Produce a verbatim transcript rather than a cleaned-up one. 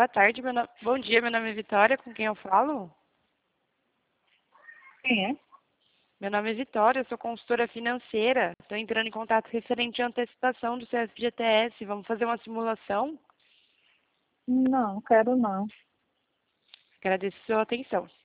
Boa tarde, meu no... bom dia, meu nome é Vitória, com quem eu falo? Quem é? Meu nome é Vitória, eu sou consultora financeira. Estou entrando em contato referente à antecipação do seu F G T S. Vamos fazer uma simulação? Não, quero não. Agradeço a sua atenção.